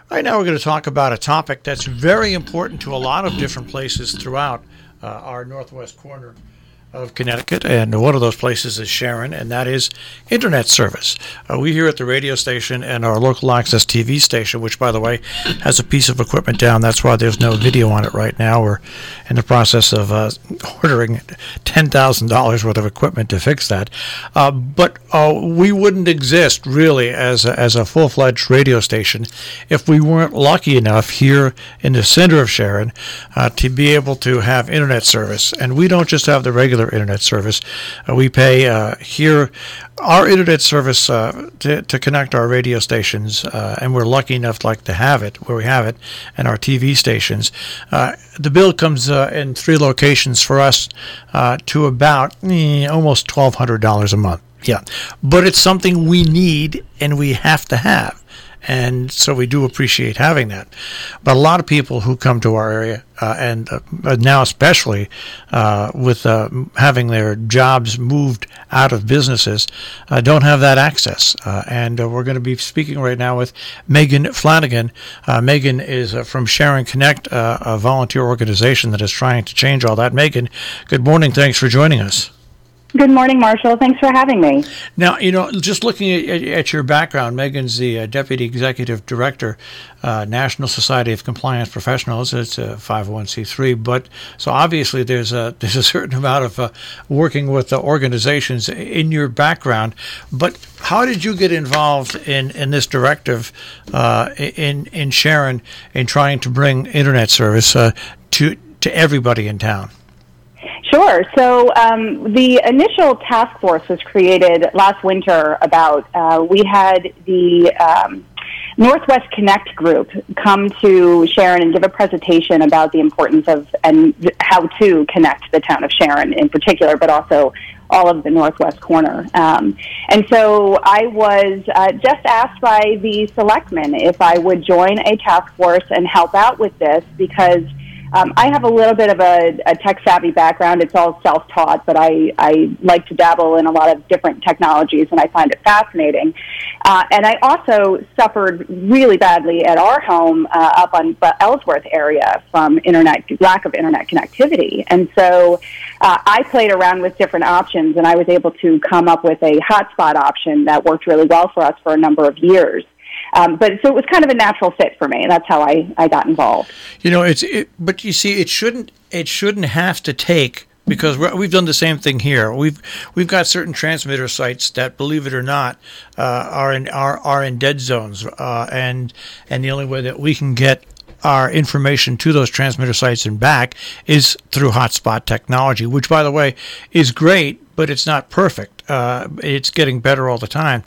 Right now we're going to talk about a topic that's very important to a lot of different places throughout our northwest corner of Connecticut, and one of those places is Sharon, and that is internet service. We here at the radio station and our local access TV station, which, by the way, has a piece of equipment down. That's why there's no video on it right now. We're in the process of ordering $10,000 worth of equipment to fix that. But we wouldn't exist, really, as a full-fledged radio station if we weren't lucky enough here in the center of Sharon to be able to have internet service. And we don't just have the regular internet service. We pay here our internet service to connect our radio stations, and we're lucky enough to have it where we have it, and our TV stations. The bill comes in 3 locations for us to about almost $1,200 a month. Yeah, but it's something we need and we have to have. And so we do appreciate having that. But a lot of people who come to our area, and now especially with having their jobs moved out of businesses, don't have that access. And we're going to be speaking right now with Megan Flanagan. Megan is from Sharon Connect, a volunteer organization that is trying to change all that. Megan, good morning. Thanks for joining us. Good morning, Marshall. Thanks for having me. Now, just looking at your background, Megan's the Deputy Executive Director, National Society of Compliance Professionals. It's a 501c3, but so obviously there's a certain amount of working with the organizations in your background. But how did you get involved in this directive in Sharon in trying to bring internet service to everybody in town? Sure. So the initial task force was created last winter about, we had the Northwest Connect group come to Sharon and give a presentation about the importance of and how to connect the town of Sharon in particular, but also all of the northwest corner. And so I was just asked by the selectmen if I would join a task force and help out with this, because I have a little bit of a tech-savvy background. It's all self-taught, but I like to dabble in a lot of different technologies, and I find it fascinating. And I also suffered really badly at our home up on the Ellsworth area from lack of internet connectivity. And so I played around with different options, and I was able to come up with a hotspot option that worked really well for us for a number of years. But so it was kind of a natural fit for me. That's how I got involved. But you see, it shouldn't have to take, because we've done the same thing here. We've got certain transmitter sites that, believe it or not, are in dead zones, and the only way that we can get our information to those transmitter sites and back is through hotspot technology, which, by the way, is great, but it's not perfect. It's getting better all the time.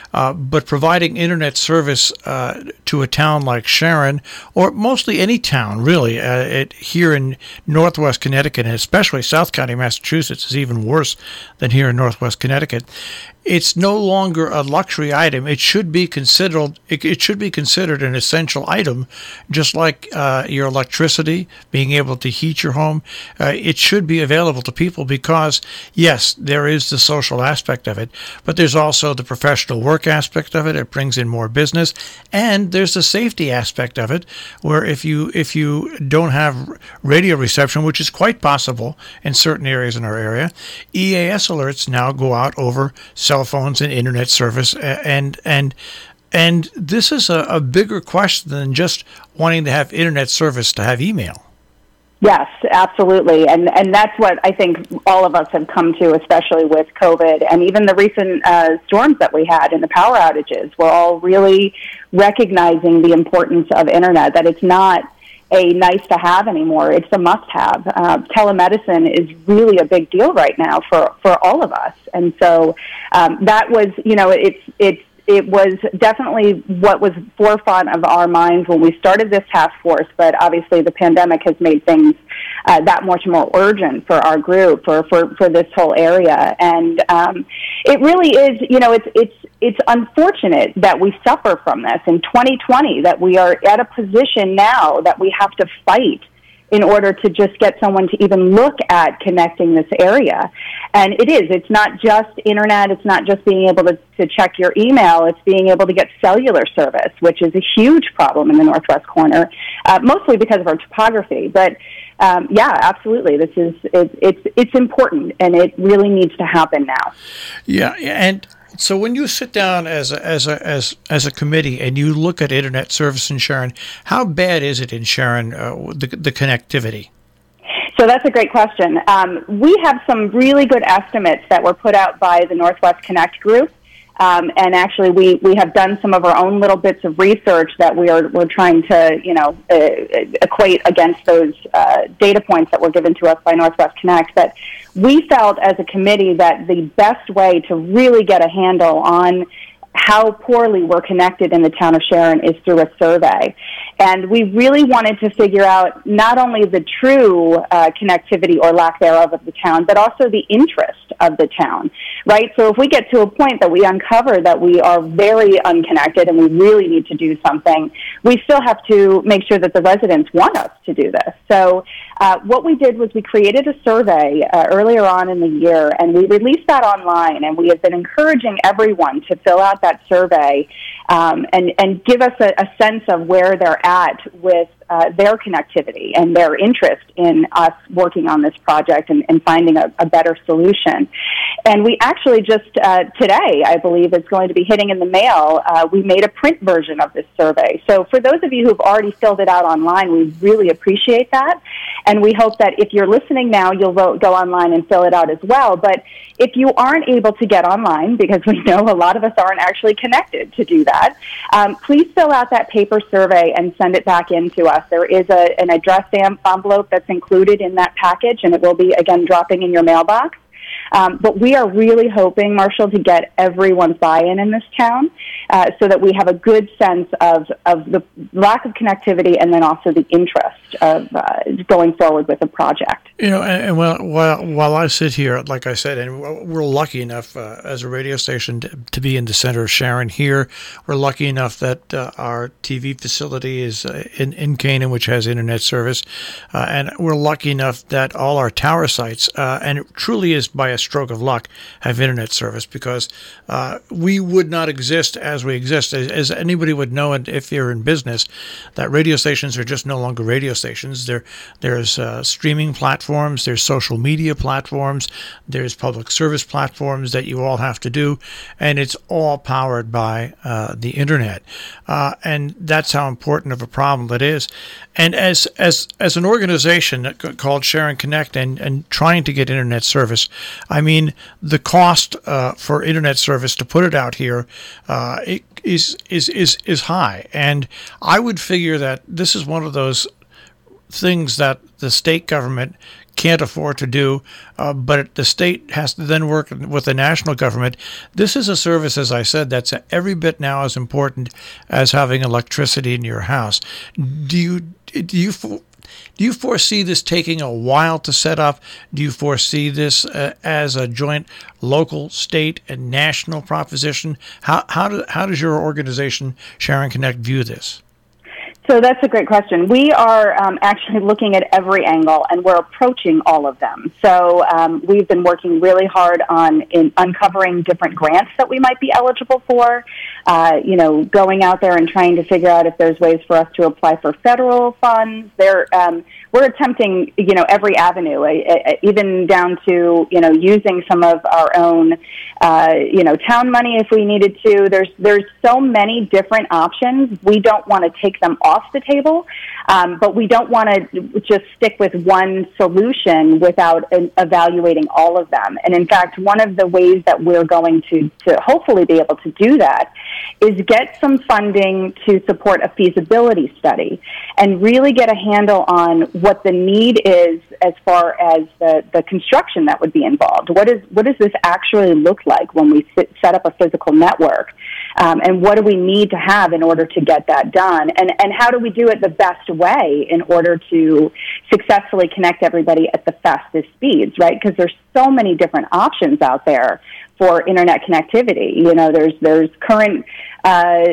But providing internet service to a town like Sharon, or mostly any town, really, here in Northwest Connecticut, and especially South County, Massachusetts, is even worse than here in Northwest Connecticut. It's no longer a luxury item. It should be considered. It should be considered an essential item, just like your electricity, being able to heat your home. It should be available to people because, yes, there is the social aspect of it, but there's also the professional work aspect of it. It brings in more business, and there's the safety aspect of it, where if you don't have radio reception, which is quite possible in certain areas in our area, EAS alerts now go out over cell phones and internet service, and this is a bigger question than just wanting to have internet service to have email. Yes, absolutely. And that's what I think all of us have come to, especially with COVID and even the recent storms that we had and the power outages. We're all really recognizing the importance of internet, that it's not a nice to have anymore. It's a must have. Telemedicine is really a big deal right now for all of us. And so that was, it was definitely what was forefront of our minds when we started this task force, but obviously the pandemic has made things that much more urgent for our group, for this whole area. And it really is, it's unfortunate that we suffer from this in 2020, that we are at a position now that we have to fight in order to just get someone to even look at connecting this area. And it's not just internet, it's not just being able to check your email, it's being able to get cellular service, which is a huge problem in the Northwest corner, mostly because of our topography. But yeah, absolutely. It's important, and it really needs to happen now. Yeah, and so when you sit down as a committee and you look at internet service in Sharon, how bad is it in Sharon, the connectivity? So that's a great question. We have some really good estimates that were put out by the Northwest Connect group. And actually, we have done some of our own little bits of research that we're trying to equate against those data points that were given to us by Northwest Connect. But we felt as a committee that the best way to really get a handle on how poorly we're connected in the town of Sharon is through a survey. And we really wanted to figure out not only the true connectivity or lack thereof of the town, but also the interest of the town, right? So if we get to a point that we uncover that we are very unconnected and we really need to do something, we still have to make sure that the residents want us to do this. So what we did was we created a survey earlier on in the year, and we released that online, and we have been encouraging everyone to fill out that survey and give us a sense of where they're at with their connectivity and their interest in us working on this project and finding a better solution. And we actually just today, I believe, it's going to be hitting in the mail. We made a print version of this survey. So for those of you who've already filled it out online, we really appreciate that. And we hope that if you're listening now, you'll go online and fill it out as well. But if you aren't able to get online, because we know a lot of us aren't actually connected to do that, please fill out that paper survey and send it back in to us. There is an address envelope that's included in that package, and it will be, again, dropping in your mailbox. But we are really hoping, Marshall, to get everyone's buy-in in this town so that we have a good sense of the lack of connectivity and then also the interest of going forward with the project. You know, and while I sit here, like I said, and we're lucky enough as a radio station to be in the center of Sharon here. We're lucky enough that our TV facility is in Canaan, which has internet service. And we're lucky enough that all our tower sites, and it truly is by a stroke of luck, have internet service, because we would not exist as we exist. As anybody would know, and if you're in business, that radio stations are just no longer radio stations. There's streaming platforms, there's social media platforms, there's public service platforms that you all have to do, and it's all powered by the internet. And that's how important of a problem it is. And as an organization called Sharon Connect and trying to get internet service, I mean, the cost for internet service to put it out here is high. And I would figure that this is one of those things that the state government can't afford to do, but the state has to then work with the national government. This is a service, as I said, that's every bit now as important as having electricity in your house. Do you foresee this taking a while to set up? Do you foresee this as a joint local, state, and national proposition? How does your organization, Sharon Connect, view this? So that's a great question. We are actually looking at every angle, and we're approaching all of them. So we've been working really hard on uncovering different grants that we might be eligible for, going out there and trying to figure out if there's ways for us to apply for federal funds. We're attempting, every avenue, even down to, using some of our own, town money if we needed to. There's so many different options. We don't want to take them off the table, but we don't want to just stick with one solution without evaluating all of them. And in fact, one of the ways that we're going to hopefully be able to do that is get some funding to support a feasibility study and really get a handle on what the need is as far as the construction that would be involved. What does this actually look like when we set up a physical network? And what do we need to have in order to get that done? And how do we do it the best way in order to successfully connect everybody at the fastest speeds, right? Because there's so many different options out there for internet connectivity. There's current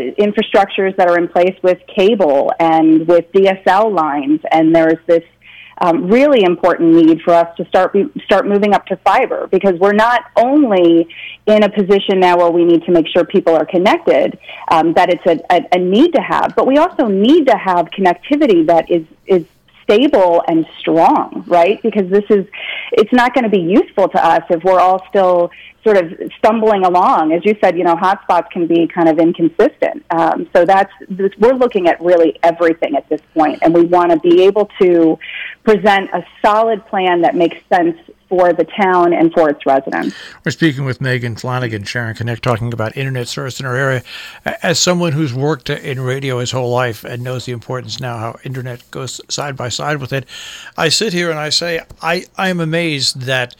infrastructures that are in place with cable and with DSL lines, and there's this really important need for us to start moving up to fiber, because we're not only in a position now where we need to make sure people are connected, that it's a need to have, but we also need to have connectivity that is stable and strong, right? Because it's not going to be useful to us if we're all still sort of stumbling along. As you said, hotspots can be kind of inconsistent. So we're looking at really everything at this point, and we want to be able to present a solid plan that makes sense for the town and for its residents. We're speaking with Megan Flanagan, Sharon Connect, talking about internet service in our area. As someone who's worked in radio his whole life and knows the importance now how internet goes side by side with it, I sit here and I say I am amazed that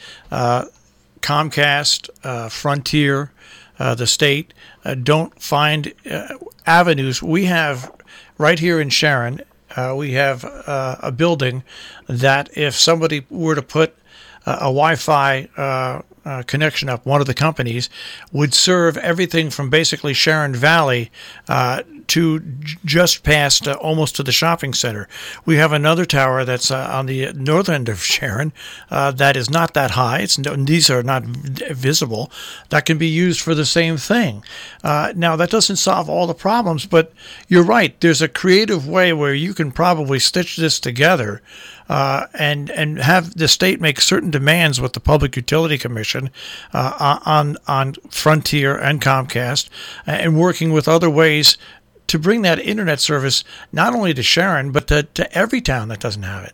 Comcast, Frontier, the state don't find avenues. We have right here in Sharon, we have a building that if somebody were to put a Wi-Fi connection up, one of the companies would serve everything from basically Sharon Valley to just past almost to the shopping center. We have another tower that's on the north end of Sharon that is not that high. These are not visible. That can be used for the same thing. Now, that doesn't solve all the problems, but you're right. There's a creative way where you can probably stitch this together and have the state make certain demands with the Public Utility Commission on Frontier and Comcast, and working with other ways to bring that internet service not only to Sharon, but to every town that doesn't have it.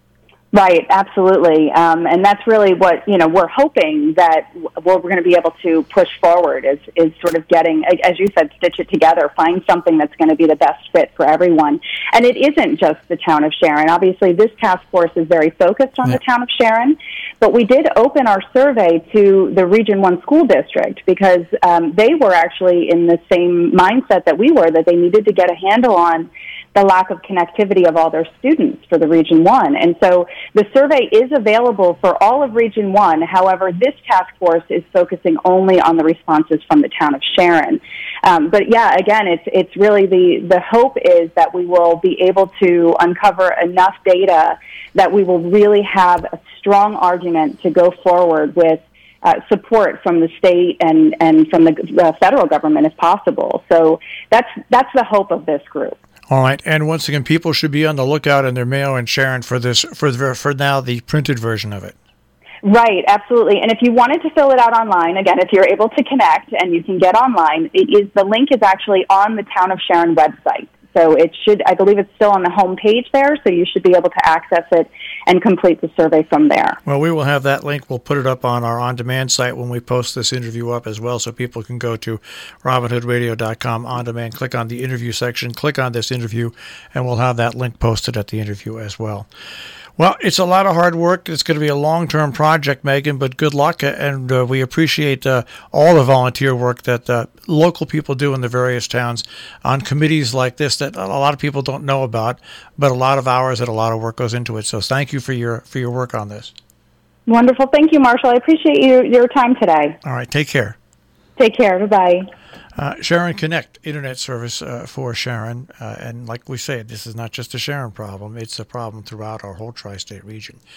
Right, absolutely. And that's really what, we're hoping that we're going to be able to push forward is sort of getting, as you said, stitch it together, find something that's going to be the best fit for everyone. And it isn't just the town of Sharon. Obviously, this task force is very focused on the town of Sharon, but we did open our survey to the Region 1 school district because they were actually in the same mindset that we were, that they needed to get a handle on the lack of connectivity of all their students for the Region 1. And so the survey is available for all of Region 1. However, this task force is focusing only on the responses from the town of Sharon. But yeah, again, it's really the hope is that we will be able to uncover enough data that we will really have a strong argument to go forward with support from the state and from the federal government if possible. So that's the hope of this group. All right, and once again, people should be on the lookout in their mail and Sharon for this for now the printed version of it. Right, absolutely. And if you wanted to fill it out online, again, if you're able to connect and you can get online, the link is actually on the Town of Sharon website. So I believe it's still on the home page there, so you should be able to access it and complete the survey from there. Well, we will have that link. We'll put it up on our on-demand site when we post this interview up as well, so people can go to RobinHoodRadio.com on-demand, click on the interview section, click on this interview, and we'll have that link posted at the interview as well. Well, it's a lot of hard work. It's going to be a long-term project, Megan, but good luck, and we appreciate all the volunteer work that local people do in the various towns on committees like this that a lot of people don't know about, but a lot of hours and a lot of work goes into it. So thank you for your work on this. Wonderful. Thank you, Marshall. I appreciate your time today. All right. Take care. Take care. Bye-bye. Sharon Connect, internet service for Sharon. And like we say, this is not just a Sharon problem. It's a problem throughout our whole tri-state region.